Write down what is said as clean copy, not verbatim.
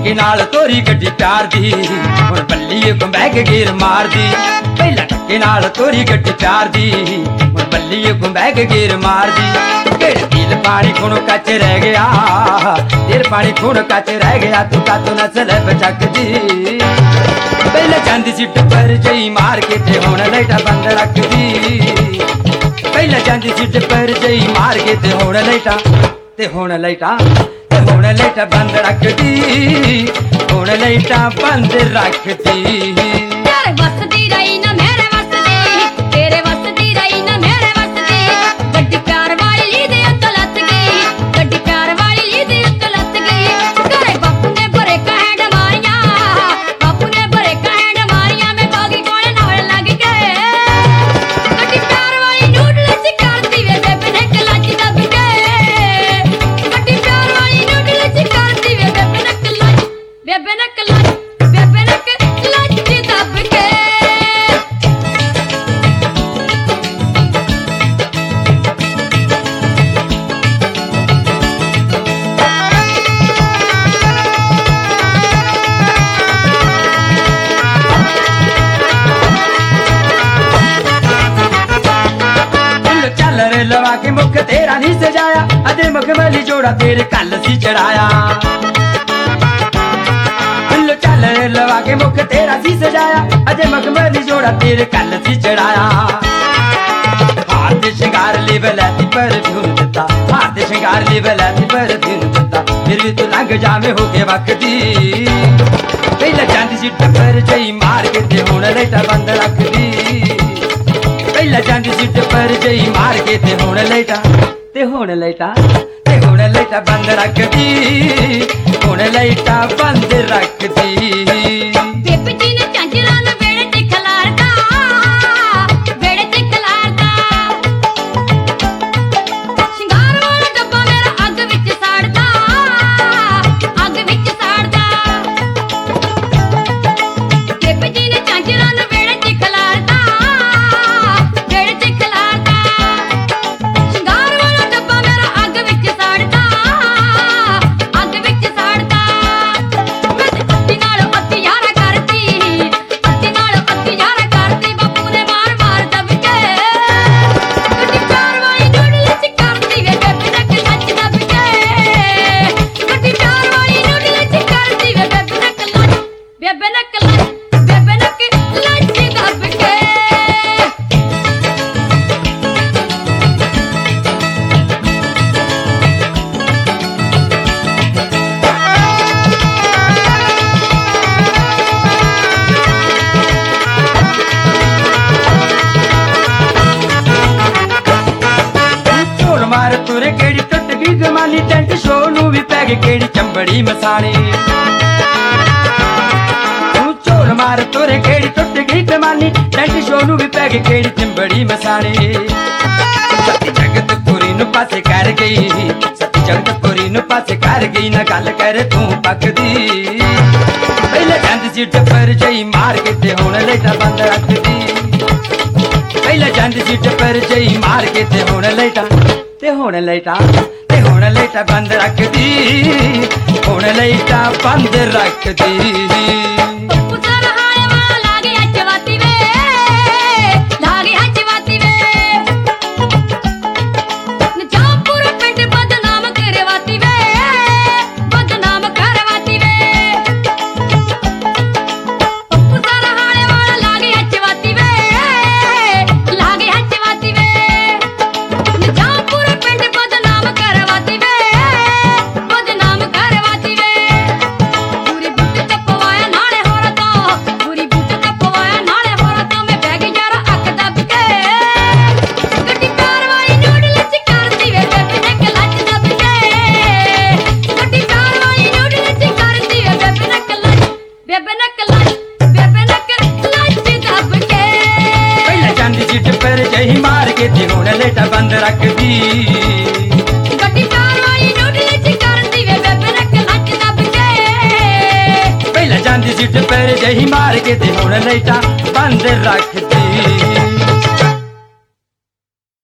धक्के नाल तोरी गड्डी प्यार दी हुण बल्ली को बैग गिर मार दी पहला धक्के नाल तोरी गड्डी प्यार दी हुण बल्ली को बैग गिर मार दी केड़ दिल पानी खून कच रह गया दिल पानी खून कच रह गया तू का तो नसल बचक दी पहले जांदी सी टप्पर जई मार के ते हुण लाइटा बंद रख दी पहले जांदी सी टप्पर जई मार के ते हुण लाइटा बंद रख दी हुण लाइटा बंद रख दी तेरे वसदी रही ना मेरे वसदी तेरे वसदी रही ना मेरे वसदी गड्डी प्यार वाली ली दे उत्त लत गई गड्डी प्यार वाली ली दे उत्त लत गई तेरे बापू ने भरे कहड़ मारिया बापू ने भरे कहड़ मारिया मैं बागी कोने नाल लग गए गड्डी प्यार वाली नूडल सी करती वे बेबे ने कलाच दब गए गड्डी प्यार वाली नूडल सी करती वे बेबे ने कलाच बेबे ने कलाच दब के चल रे लवा के मुख तेरा नहीं सजाया अदे मखमली जोड़ा तेरे कल सी चढ़ाया चल रे लवा के मुख तेरा सी सजाया अजय मखमली जोड़ा तेरे कल सी चढ़ाया हार दे श्रृंगार ले बलैती परफ्यूम दिता हार दे श्रृंगार ले बलैती परफ्यूम दिता फिर भी तू लंघ जावे हो के वक्ती पहले जांदी सी टप्पर जई मार के ते हुण लाइटा बंद रख दी पहले जांदी सी टप्पर जई मार के ते हुण लाइटा बंद रख दी हुण लाइटा बंद रख दी बेबे जी ने झांझरां नूं वेड़े ते खलारदा शिंगार वाला डब्बा मेरा अग विच साड़दा बेबे जी ने झांझरां नूं वेड़े ते खलारदा शिंगार वाला डब्बा मेरा अग विच साड़दा अत्ती नालों अत्ती यारा करती बापू ने मार मार दब के गड्डी प्यार वाली नूडल च करती वे बेबे नक लच दब के गड्डी प्यार वाली नूडल च करती वे बेबे नक लच दब के मार तुरे केड़ी टुट गई जमानी टेंट शो नू भी पै गई केड़ी चंबड़ी मसाणी तू चोर मार तुरे केड़ी टुट गई जमानी टेंट शो नू भी पै गई केड़ी चंबड़ी मसाणी सती जगतपुरी नू पासे कर गई सती जगतपुरी नू पासे कर गई ना गल कर तू पकदी पहले जांदी सी टप्पर जई मार के ते हुण लाइटा बंद रख दी पहले जांदी सी टप्पर जई मार के ते हुण लाइटा बंद रख दी हुण लाइटा बंद रख दी मार के ते हुण लाइटा बंद रख दी गड्डी प्यार वाली नूडल च करदी वे बेबे नक लच दब के पहले जांदी सी टप्पर जही मार के ते हुण लाइटा बंद रख दी।